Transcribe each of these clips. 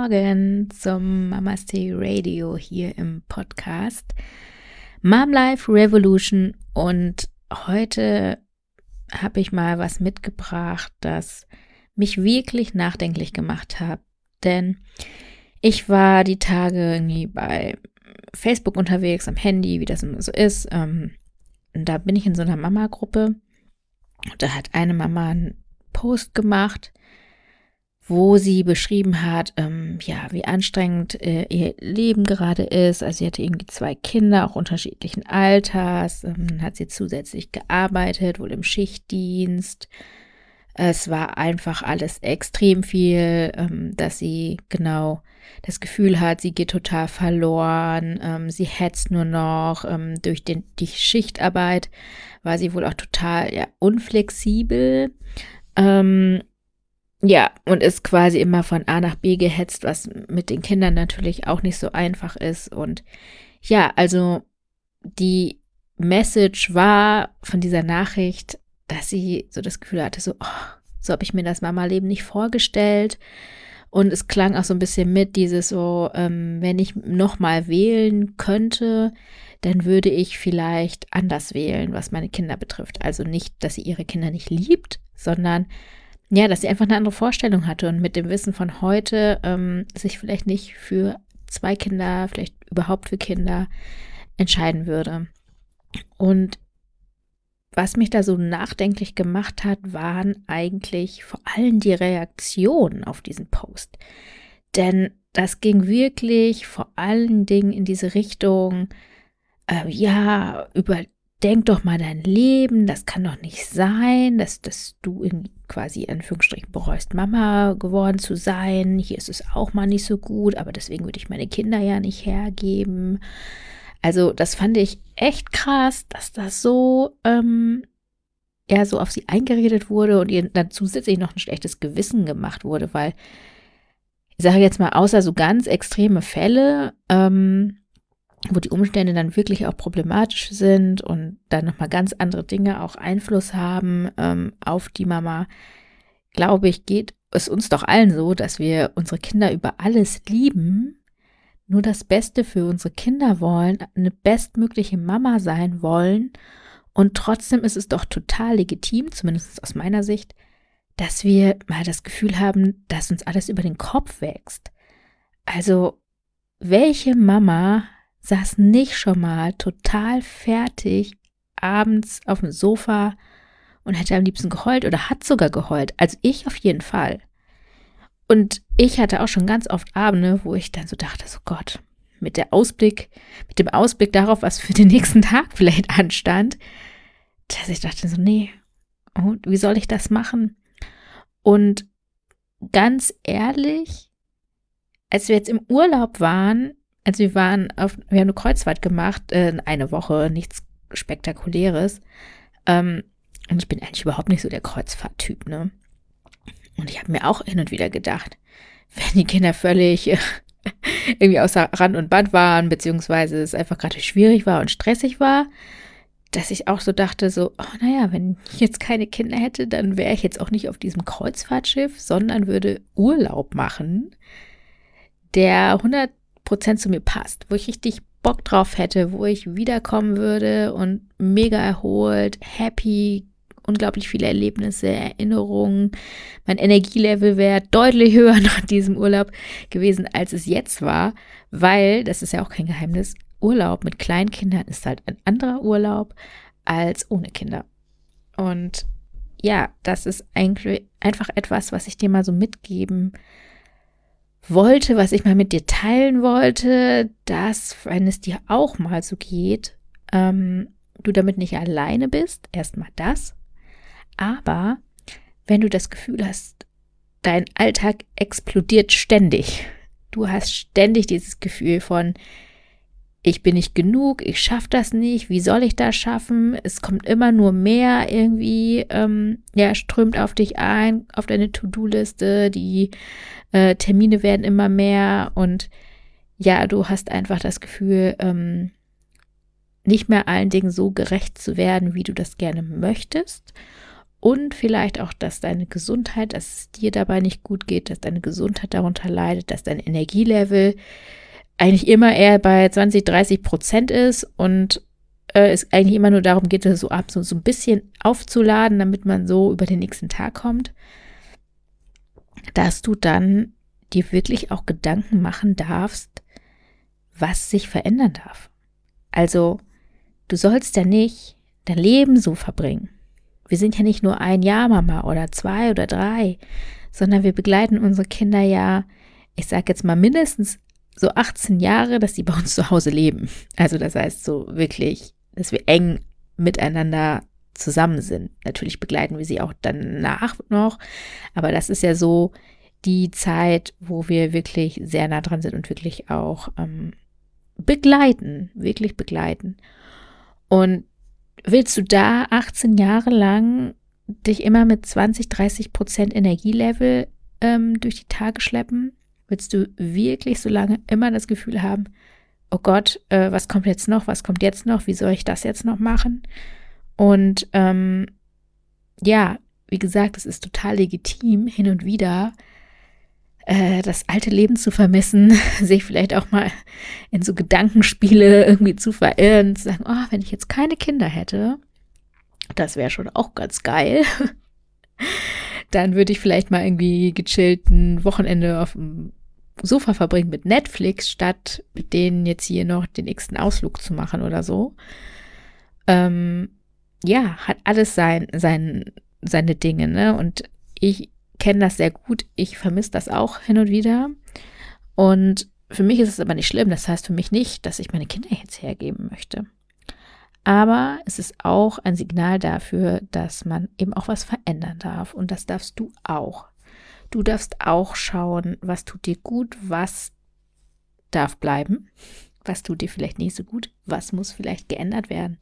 Morgen zum Mamaste Radio hier im Podcast Mom Life Revolution, und heute habe ich mal was mitgebracht, das mich wirklich nachdenklich gemacht hat, denn ich war die Tage irgendwie bei Facebook unterwegs am Handy, wie das immer so ist, und da bin ich in so einer Mama-Gruppe und da hat eine Mama einen Post gemacht, wo sie beschrieben hat, wie anstrengend ihr Leben gerade ist. Also sie hatte irgendwie 2 Kinder, auch unterschiedlichen Alters, dann hat sie zusätzlich gearbeitet, wohl im Schichtdienst. Es war einfach alles extrem viel, dass sie genau das Gefühl hat, sie geht total verloren, sie hetzt nur noch, durch die Schichtarbeit war sie wohl auch total unflexibel. Und ist quasi immer von A nach B gehetzt, was mit den Kindern natürlich auch nicht so einfach ist. Und ja, also die Message war von dieser Nachricht, dass sie so das Gefühl hatte, so habe ich mir das Mama-Leben nicht vorgestellt. Und es klang auch so ein bisschen mit dieses so, wenn ich nochmal wählen könnte, dann würde ich vielleicht anders wählen, was meine Kinder betrifft. Also nicht, dass sie ihre Kinder nicht liebt, sondern dass sie einfach eine andere Vorstellung hatte und mit dem Wissen von heute sich vielleicht nicht für 2 Kinder, vielleicht überhaupt für Kinder entscheiden würde. Und was mich da so nachdenklich gemacht hat, waren eigentlich vor allem die Reaktionen auf diesen Post. Denn das ging wirklich vor allen Dingen in diese Richtung, überdenk doch mal dein Leben, das kann doch nicht sein, dass du quasi in Anführungsstrichen bereust, Mama geworden zu sein. Hier ist es auch mal nicht so gut, aber deswegen würde ich meine Kinder ja nicht hergeben. Also das fand ich echt krass, dass das so, so auf sie eingeredet wurde und ihr dann zusätzlich noch ein schlechtes Gewissen gemacht wurde, weil, ich sage jetzt mal, außer so ganz extreme Fälle, wo die Umstände dann wirklich auch problematisch sind und dann nochmal ganz andere Dinge auch Einfluss haben auf die Mama, glaube ich, geht es uns doch allen so, dass wir unsere Kinder über alles lieben, nur das Beste für unsere Kinder wollen, eine bestmögliche Mama sein wollen, und trotzdem ist es doch total legitim, zumindest aus meiner Sicht, dass wir mal das Gefühl haben, dass uns alles über den Kopf wächst. Also, welche Mama saß nicht schon mal total fertig abends auf dem Sofa und hätte am liebsten geheult oder hat sogar geheult? Also ich auf jeden Fall. Und ich hatte auch schon ganz oft Abende, wo ich dann so dachte, so Gott, mit dem Ausblick darauf, was für den nächsten Tag vielleicht anstand, dass ich dachte so, nee, und wie soll ich das machen? Und ganz ehrlich, als wir jetzt im Urlaub waren, wir haben eine Kreuzfahrt gemacht, eine Woche, nichts Spektakuläres. Und ich bin eigentlich überhaupt nicht so der Kreuzfahrttyp, ne? Und ich habe mir auch hin und wieder gedacht, wenn die Kinder völlig irgendwie außer Rand und Band waren, beziehungsweise es einfach gerade schwierig war und stressig war, dass ich auch so dachte, wenn ich jetzt keine Kinder hätte, dann wäre ich jetzt auch nicht auf diesem Kreuzfahrtschiff, sondern würde Urlaub machen, der 100% zu mir passt, wo ich richtig Bock drauf hätte, wo ich wiederkommen würde und mega erholt, happy, unglaublich viele Erlebnisse, Erinnerungen. Mein Energielevel wäre deutlich höher nach diesem Urlaub gewesen, als es jetzt war, weil, das ist ja auch kein Geheimnis, Urlaub mit kleinen Kindern ist halt ein anderer Urlaub als ohne Kinder. Und ja, das ist eigentlich einfach etwas, was ich dir mal so mitgeben wollte, was ich mal mit dir teilen wollte, dass, wenn es dir auch mal so geht, du damit nicht alleine bist, erstmal das, aber wenn du das Gefühl hast, dein Alltag explodiert ständig, du hast ständig dieses Gefühl von, ich bin nicht genug, ich schaffe das nicht, wie soll ich das schaffen? Es kommt immer nur mehr irgendwie, strömt auf dich ein, auf deine To-Do-Liste, die Termine werden immer mehr und ja, du hast einfach das Gefühl, nicht mehr allen Dingen so gerecht zu werden, wie du das gerne möchtest. und vielleicht auch, dass deine Gesundheit, dass es dir dabei nicht gut geht, dass deine Gesundheit darunter leidet, dass dein Energielevel eigentlich immer eher bei 20-30% ist und es eigentlich immer nur darum geht, so ein bisschen aufzuladen, damit man so über den nächsten Tag kommt, dass du dann dir wirklich auch Gedanken machen darfst, was sich verändern darf. Also, du sollst ja nicht dein Leben so verbringen. Wir sind ja nicht nur 1 Jahr Mama oder 2 oder 3, sondern wir begleiten unsere Kinder ja, ich sage jetzt mal mindestens so 18 Jahre, dass sie bei uns zu Hause leben. Also das heißt so wirklich, dass wir eng miteinander zusammen sind. Natürlich begleiten wir sie auch danach noch, aber das ist ja so die Zeit, wo wir wirklich sehr nah dran sind und wirklich auch wirklich begleiten. Und willst du da 18 Jahre lang dich immer mit 20-30% Energielevel durch die Tage schleppen? Willst du wirklich so lange immer das Gefühl haben, oh Gott, was kommt jetzt noch, wie soll ich das jetzt noch machen? Und ja, wie gesagt, es ist total legitim, hin und wieder das alte Leben zu vermissen, sich vielleicht auch mal in so Gedankenspiele irgendwie zu verirren, zu sagen, oh, wenn ich jetzt keine Kinder hätte, das wäre schon auch ganz geil. Dann würde ich vielleicht mal irgendwie gechillt ein Wochenende auf dem Sofa verbringen mit Netflix, statt mit denen jetzt hier noch den nächsten Ausflug zu machen oder so. Ja, hat alles seine Dinge, ne? Und ich kenne das sehr gut. Ich vermisse das auch hin und wieder. Und für mich ist es aber nicht schlimm. Das heißt für mich nicht, dass ich meine Kinder jetzt hergeben möchte. Aber es ist auch ein Signal dafür, dass man eben auch was verändern darf. Und das darfst du auch. Du darfst auch schauen, was tut dir gut, was darf bleiben, was tut dir vielleicht nicht so gut, was muss vielleicht geändert werden.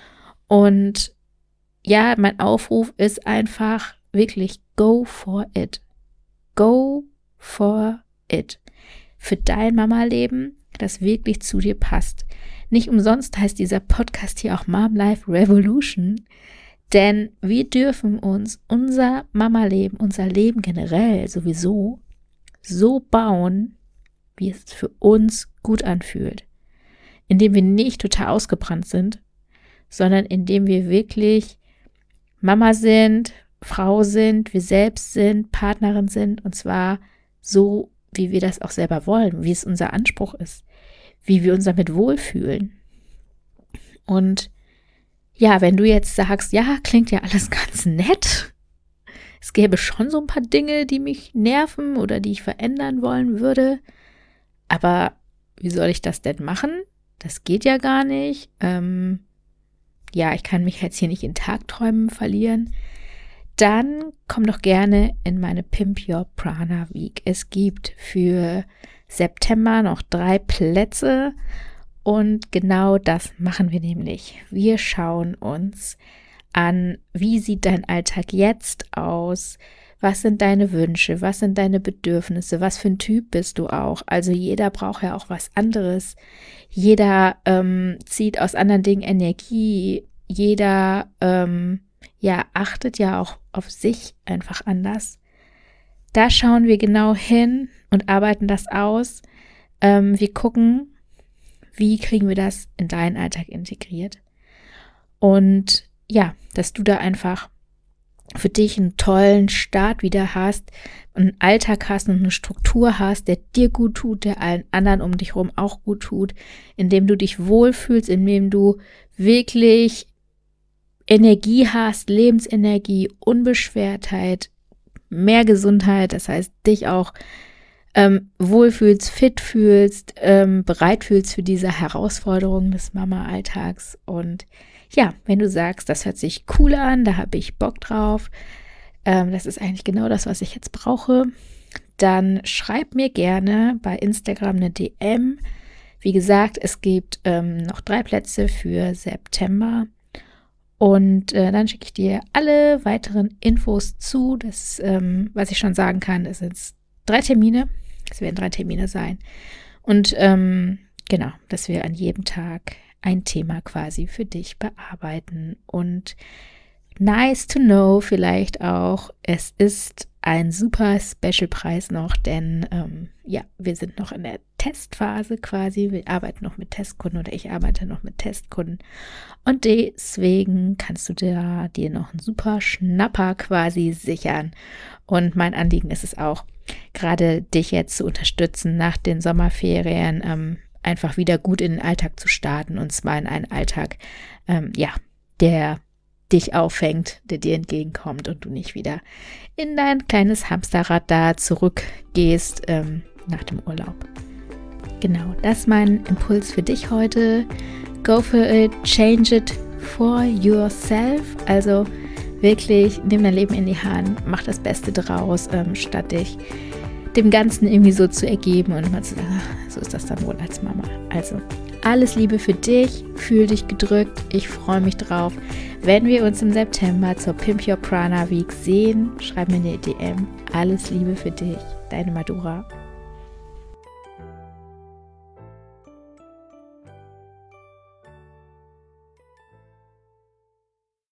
Und ja, mein Aufruf ist einfach wirklich go for it. Go for it. Für dein Mama-Leben, das wirklich zu dir passt. Nicht umsonst heißt dieser Podcast hier auch Mom Life Revolution, denn wir dürfen uns unser Mama-Leben, unser Leben generell sowieso so bauen, wie es für uns gut anfühlt. Indem wir nicht total ausgebrannt sind, sondern indem wir wirklich Mama sind, Frau sind, wir selbst sind, Partnerin sind, und zwar so, wie wir das auch selber wollen, wie es unser Anspruch ist, wie wir uns damit wohlfühlen. Und ja, wenn du jetzt sagst, ja, klingt ja alles ganz nett, es gäbe schon so ein paar Dinge, die mich nerven oder die ich verändern wollen würde, aber wie soll ich das denn machen? Das geht ja gar nicht. Ja, ich kann mich jetzt hier nicht in Tagträumen verlieren. Dann komm doch gerne in meine Pimp Your Prana Week. Es gibt für September noch 3 Plätze und genau das machen wir nämlich. Wir schauen uns an, wie sieht dein Alltag jetzt aus? Was sind deine Wünsche? Was sind deine Bedürfnisse? Was für ein Typ bist du auch? Also jeder braucht ja auch was anderes. Jeder zieht aus anderen Dingen Energie. Jeder ja, achtet ja auch auf sich einfach anders. Da schauen wir genau hin und arbeiten das aus. Wir gucken, wie kriegen wir das in deinen Alltag integriert. Und ja, dass du da einfach für dich einen tollen Start wieder hast, einen Alltag hast und eine Struktur hast, der dir gut tut, der allen anderen um dich herum auch gut tut, indem du dich wohlfühlst, indem du wirklich Energie hast, Lebensenergie, Unbeschwertheit, mehr Gesundheit, das heißt, dich auch wohlfühlst, fit fühlst, bereit fühlst für diese Herausforderungen des Mama-Alltags. Und ja, wenn du sagst, das hört sich cool an, da habe ich Bock drauf, das ist eigentlich genau das, was ich jetzt brauche, dann schreib mir gerne bei Instagram eine DM. Wie gesagt, es gibt noch 3 Plätze für September. Und dann schicke ich dir alle weiteren Infos zu. Das, was ich schon sagen kann, es sind 3 Termine. Es werden 3 Termine sein. Und genau, dass wir an jedem Tag ein Thema quasi für dich bearbeiten. Und Nice to know vielleicht auch, es ist ein super Special-Preis noch, denn wir sind noch in der Testphase quasi. Wir arbeiten noch mit Testkunden oder ich arbeite noch mit Testkunden und deswegen kannst du dir noch einen super Schnapper quasi sichern. Und mein Anliegen ist es auch, gerade dich jetzt zu unterstützen, nach den Sommerferien einfach wieder gut in den Alltag zu starten, und zwar in einen Alltag, der dich auffängt, der dir entgegenkommt und du nicht wieder in dein kleines Hamsterrad da zurückgehst nach dem Urlaub. Genau, das ist mein Impuls für dich heute. Go for it, change it for yourself. Also wirklich, nimm dein Leben in die Hand, mach das Beste draus, statt dich dem Ganzen irgendwie so zu ergeben und mal zu sagen, so ist das dann wohl als Mama. Also alles Liebe für dich, fühl dich gedrückt, ich freue mich drauf. Wenn wir uns im September zur Pimp Your Prana Week sehen, schreib mir eine DM. Alles Liebe für dich, deine Madura.